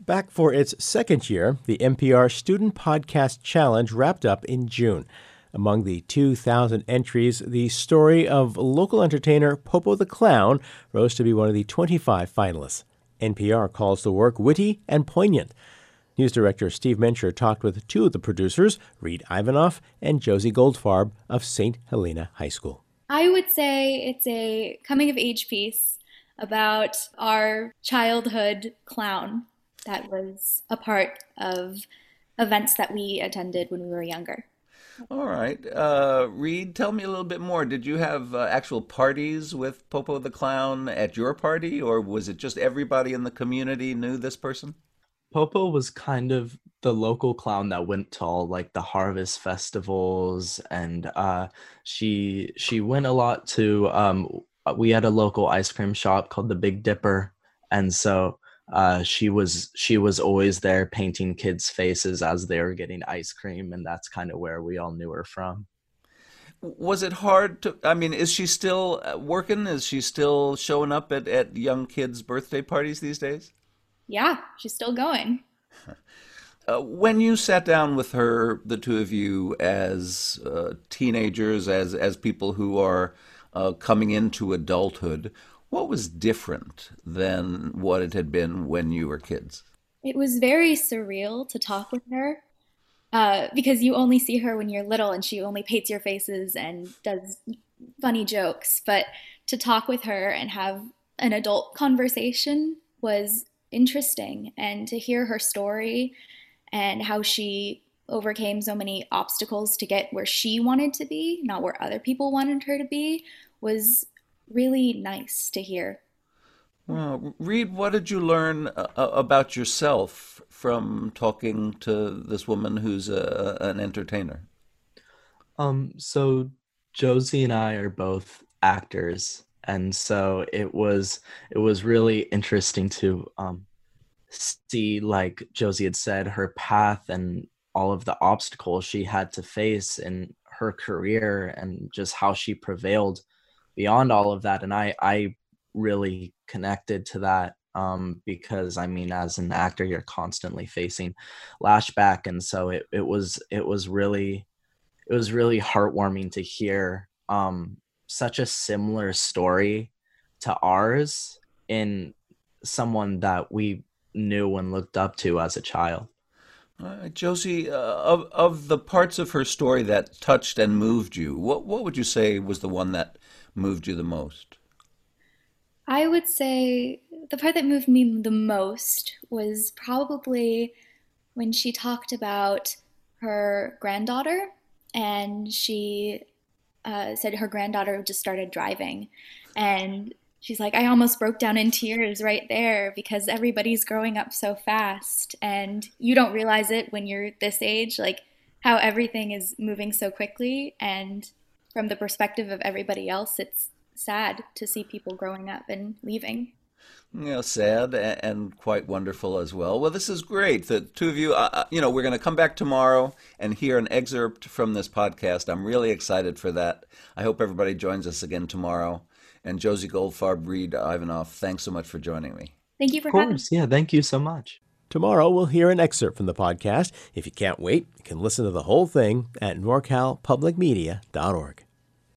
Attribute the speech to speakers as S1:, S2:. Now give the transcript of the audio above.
S1: Back for its second year, the NPR Student Podcast Challenge wrapped up in June. Among the 2,000 entries, the story of local entertainer Popo the Clown rose to be one of the 25 finalists. NPR calls the work witty and poignant. News director Steve Mencher talked with two of the producers, Reed Ivanoff and Josie Goldfarb of St. Helena High School.
S2: I would say it's a coming-of-age piece about our childhood clown that was a part of events that we attended when we were younger.
S3: All right. Reed, tell me a little bit more. Did you have actual parties with Popo the Clown at your party, or was it just everybody in the community knew this person?
S4: Popo was kind of the local clown that went to all like the harvest festivals, and she went a lot to we had a local ice cream shop called the Big Dipper, and so she was always there painting kids' faces as they were getting ice cream, and that's kind of where we all knew her from.
S3: Was it hard to, I mean, is she still working? Is she still showing up at young kids' birthday parties these days?
S2: Yeah, she's still going.
S3: When you sat down with her, the two of you, as teenagers, as people who are coming into adulthood, what was different than what it had been when you were kids?
S2: It was very surreal to talk with her because you only see her when you're little and she only paints your faces and does funny jokes. But to talk with her and have an adult conversation was interesting, and to hear her story and how she overcame so many obstacles to get where she wanted to be, not where other people wanted her to be, was really nice to hear.
S3: Well, Reed, what did you learn about yourself from talking to this woman who's an entertainer?
S4: So Josie and I are both actors, and so it was really interesting to see, like Josie had said, her path and all of the obstacles she had to face in her career, and just how she prevailed beyond all of that. And I really connected to that, because I mean, as an actor, you're constantly facing lashback, and so it was really heartwarming to hear such a similar story to ours in someone that we knew and looked up to as a child.
S3: Josie, of the parts of her story that touched and moved you, what would you say was the one that moved you the most?
S2: I would say the part that moved me the most was probably when she talked about her granddaughter, and she said her granddaughter just started driving. And she's like, I almost broke down in tears right there because everybody's growing up so fast. And you don't realize it when you're this age, like how everything is moving so quickly. And from the perspective of everybody else, it's sad to see people growing up and leaving.
S3: Sad and quite wonderful as well. Well, this is great. The two of you, we're going to come back tomorrow and hear an excerpt from this podcast. I'm really excited for that. I hope everybody joins us again tomorrow. And Josie Goldfarb, Reed Ivanoff, thanks so much for joining me.
S2: Thank you for
S4: Of
S2: having me.
S4: course, yeah, thank you so much.
S1: Tomorrow, we'll hear an excerpt from the podcast. If you can't wait, you can listen to the whole thing at norcalpublicmedia.org.